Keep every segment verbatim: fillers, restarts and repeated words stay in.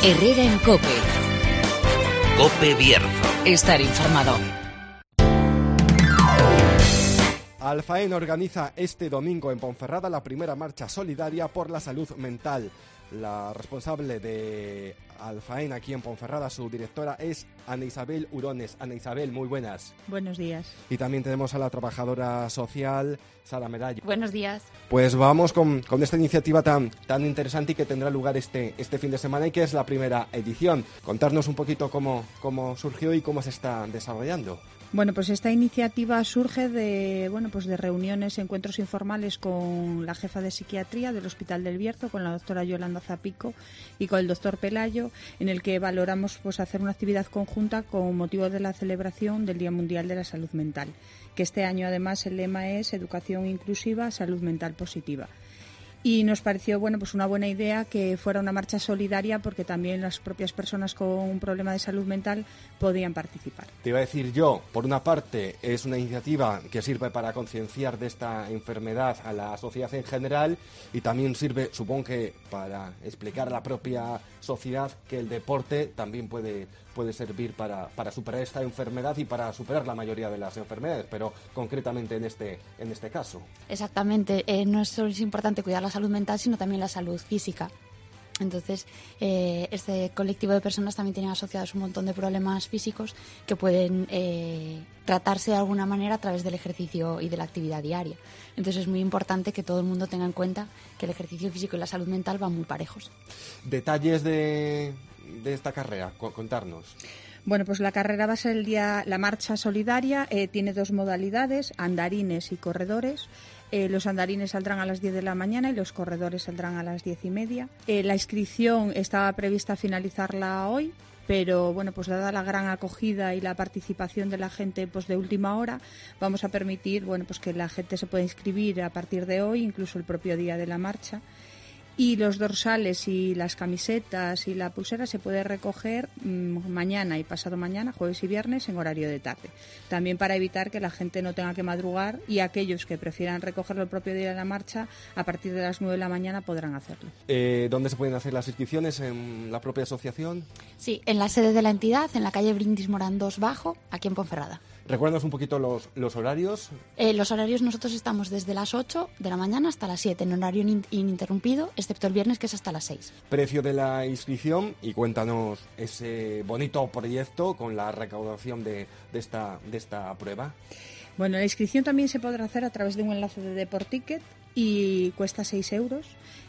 Herrera en COPE. COPE Bierzo. Estar informado. Alfaen organiza este domingo en Ponferrada la primera marcha solidaria por la salud mental. La responsable de Alfaen aquí en Ponferrada, su directora, es Ana Isabel Urones. Ana Isabel, muy buenas. Buenos días. Y también tenemos a la trabajadora social, Sara Medallo. Buenos días. Pues vamos con, con esta iniciativa tan, tan interesante y que tendrá lugar este, este fin de semana y que es la primera edición. Contarnos un poquito cómo, cómo surgió y cómo se está desarrollando. Bueno, pues esta iniciativa surge de, bueno, pues de reuniones, encuentros informales con la jefa de psiquiatría del Hospital del Bierzo, con la doctora Yolanda Zapico y con el doctor Pelayo, en el que valoramos pues hacer una actividad conjunta con motivo de la celebración del Día Mundial de la Salud Mental, que este año además el lema es Educación Inclusiva, Salud Mental Positiva. Y nos pareció bueno pues una buena idea que fuera una marcha solidaria porque también las propias personas con un problema de salud mental podían participar. Te iba a decir yo, por una parte es una iniciativa que sirve para concienciar de esta enfermedad a la sociedad en general y también sirve, supongo que para explicar a la propia sociedad que el deporte también puede, puede servir para, para superar esta enfermedad y para superar la mayoría de las enfermedades, pero concretamente en este, en este caso. Exactamente, eh, no solo es importante cuidar la salud mental, sino también la salud física. Entonces, eh, este colectivo de personas también tiene asociados un montón de problemas físicos que pueden eh, tratarse de alguna manera a través del ejercicio y de la actividad diaria. Entonces, es muy importante que todo el mundo tenga en cuenta que el ejercicio físico y la salud mental van muy parejos. Detalles de, de esta carrera, contarnos. Bueno, pues la carrera va a ser el día, la marcha solidaria, eh, tiene dos modalidades, andarines y corredores. Eh, los andarines saldrán a las diez de la mañana y los corredores saldrán a las diez y media. Eh, la inscripción estaba prevista finalizarla hoy, pero bueno, pues dada la gran acogida y la participación de la gente pues de última hora, vamos a permitir bueno pues que la gente se pueda inscribir a partir de hoy, incluso el propio día de la marcha. Y los dorsales y las camisetas y la pulsera se puede recoger mmm, mañana y pasado mañana, jueves y viernes, en horario de tarde. También para evitar que la gente no tenga que madrugar y aquellos que prefieran recogerlo el propio día de la marcha, a partir de las nueve de la mañana podrán hacerlo. Eh, ¿Dónde se pueden hacer las inscripciones? ¿En la propia asociación? Sí, en la sede de la entidad, en la calle Brindis Morán dos Bajo, aquí en Ponferrada. Recuérdanos un poquito los, los horarios. Eh, los horarios nosotros estamos desde las ocho de la mañana hasta las siete, en horario in- ininterrumpido, excepto el viernes que es hasta las seis. Precio de la inscripción y cuéntanos ese bonito proyecto con la recaudación de, de, esta, de esta prueba. Bueno, la inscripción también se podrá hacer a través de un enlace de Deporticket y cuesta seis euros.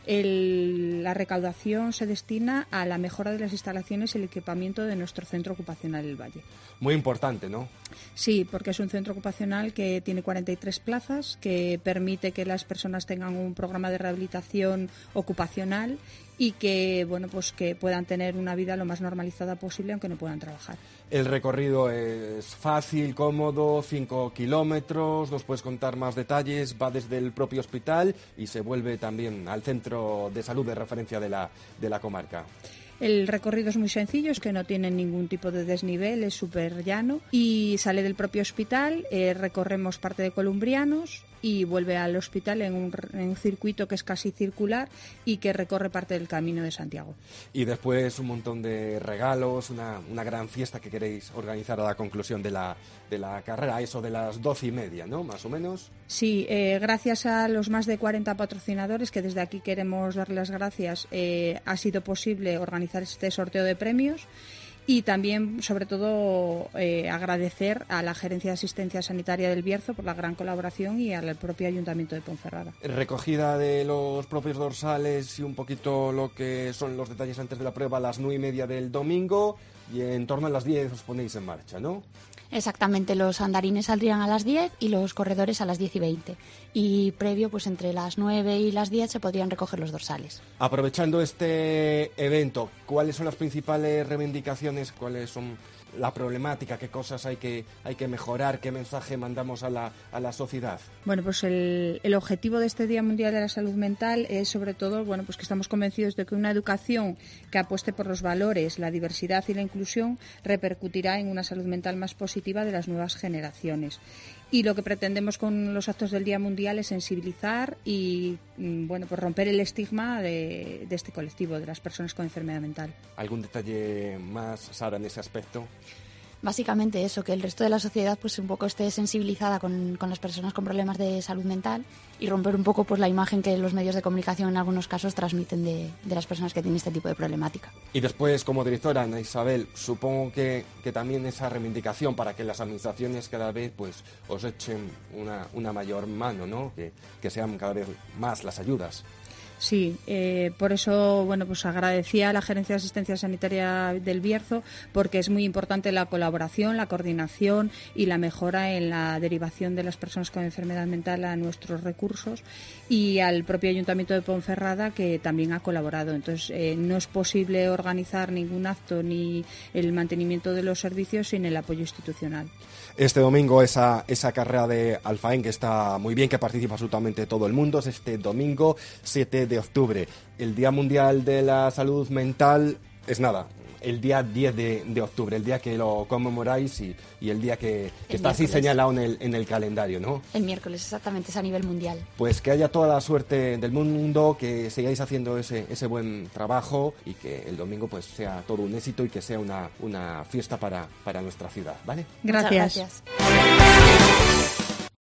El, la recaudación se destina a la mejora de las instalaciones y el equipamiento de nuestro centro ocupacional El Valle. Muy importante, ¿no? Sí, porque es un centro ocupacional que tiene cuarenta y tres plazas, que permite que las personas tengan un programa de rehabilitación ocupacional y que bueno pues que puedan tener una vida lo más normalizada posible aunque no puedan trabajar. El recorrido es fácil, cómodo, cinco kilómetros, nos puedes contar más detalles, va desde el propio hospital y se vuelve también al centro de salud de referencia de la, de la comarca. El recorrido es muy sencillo, es que no tiene ningún tipo de desnivel, es súper llano y sale del propio hospital, eh, recorremos parte de Columbrianos y vuelve al hospital en un, en un circuito que es casi circular y que recorre parte del Camino de Santiago. Y después un montón de regalos, una, una gran fiesta que queréis organizar a la conclusión de la, de la carrera, eso de las doce y media, ¿no? Más o menos. Sí, eh, gracias a los más de cuarenta patrocinadores, que desde aquí queremos darles las gracias, eh, ha sido posible organizar este sorteo de premios. Y también, sobre todo, eh, agradecer a la Gerencia de Asistencia Sanitaria del Bierzo por la gran colaboración y al propio Ayuntamiento de Ponferrada. Recogida de los propios dorsales y un poquito lo que son los detalles antes de la prueba a las nueve y media del domingo y en torno a las diez os ponéis en marcha, ¿no? Exactamente, los andarines saldrían a las diez y los corredores a las diez y veinte. Y previo, pues entre las nueve y las diez se podrían recoger los dorsales. Aprovechando este evento, ¿cuáles son las principales reivindicaciones recomendaciones, cuáles son la problemática, qué cosas hay que, hay que mejorar, qué mensaje mandamos a la, a la sociedad. Bueno, pues el, el objetivo de este Día Mundial de la Salud Mental es sobre todo, bueno, pues que estamos convencidos de que una educación que apueste por los valores, la diversidad y la inclusión repercutirá en una salud mental más positiva de las nuevas generaciones. Y lo que pretendemos con los actos del Día Mundial es sensibilizar y, bueno, pues romper el estigma de, de este colectivo, de las personas con enfermedad mental. ¿Algún detalle más, Sara, en ese aspecto? Básicamente eso, que el resto de la sociedad pues un poco esté sensibilizada con, con las personas con problemas de salud mental y romper un poco pues la imagen que los medios de comunicación en algunos casos transmiten de, de las personas que tienen este tipo de problemática. Y después, como directora, Ana Isabel, supongo que, que también esa reivindicación para que las administraciones cada vez pues os echen una, una mayor mano, ¿no? Que, que sean cada vez más las ayudas. Sí, eh, por eso, bueno, pues agradecía a la Gerencia de Asistencia Sanitaria del Bierzo, porque es muy importante la colaboración, la coordinación y la mejora en la derivación de las personas con enfermedad mental a nuestros recursos, y al propio Ayuntamiento de Ponferrada, que también ha colaborado. Entonces, eh, no es posible organizar ningún acto ni el mantenimiento de los servicios sin el apoyo institucional. Este domingo esa, esa carrera de Alfaén, que está muy bien, que participa absolutamente todo el mundo, es este domingo siete de octubre. El Día Mundial de la Salud Mental es nada, el día diez de octubre, el día que lo conmemoráis y, y el día que, que está así señalado en el, en el calendario, ¿no? El miércoles, exactamente, es a nivel mundial. Pues que haya toda la suerte del mundo, que sigáis haciendo ese, ese buen trabajo y que el domingo pues sea todo un éxito y que sea una, una fiesta para, para nuestra ciudad, ¿vale? Gracias. Muchas gracias.